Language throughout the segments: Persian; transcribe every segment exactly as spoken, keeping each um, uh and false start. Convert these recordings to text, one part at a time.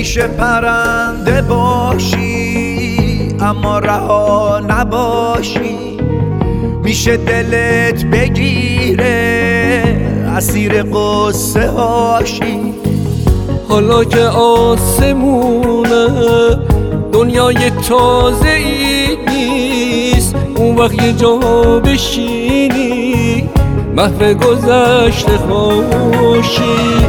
میشه پرنده باشی اما رها نباشی، میشه دلت بگیره اسیر قصه هاشی. حالا که آسمونه دنیای تازه ای نیست، اون وقت یه جا بشینی محو گذشته خوشی.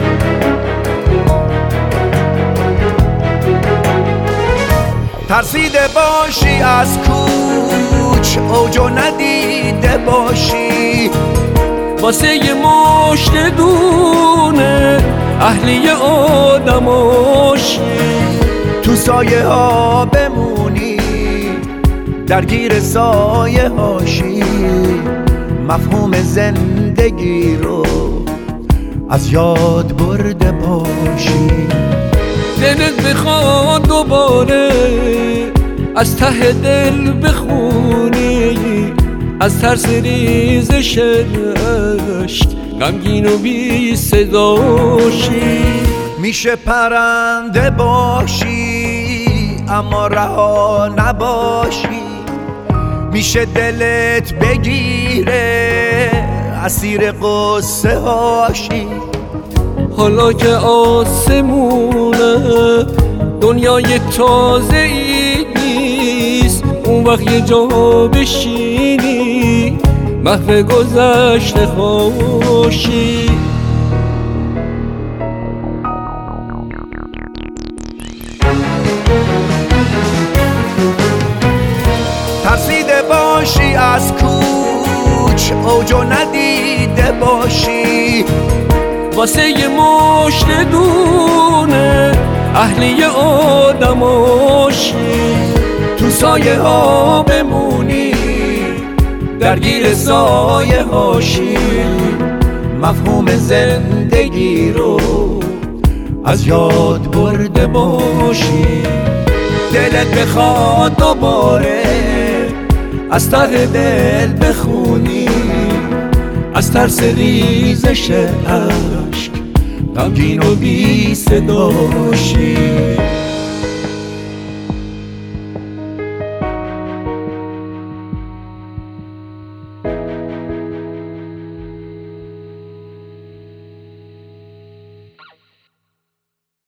ترسیده باشی از کوچ اوجو ندیده باشی، واسه یه مشت دونه اهلی آدماشی. تو سایه ها بمونی درگیر سایه هاشی، مفهوم زندگی رو از یاد برده باشی. دلت بخواد دوباره از ته دل بخونی، از ترس ریزش اشک غمگین و بی صداشی. میشه پرنده باشی اما رها نباشی، میشه دلت بگیره اسیر قصه هاشی. حالا که آسمونه دنیای تازه ای نیست، اون وقت یه جا بشینی محو گذشته خوشی. ترسیده باشی از کوچ اوجو ندیده باشی، واسه یه مشت دونه اهلی آدماشی. تو سایه ها بمونی درگیر سایه هاشی، مفهوم زندگی رو از یاد برده باشی. دلت بخواد دوباره از ته دل بخونی، از ترس ریزش اشک غمگین و بی صداشی.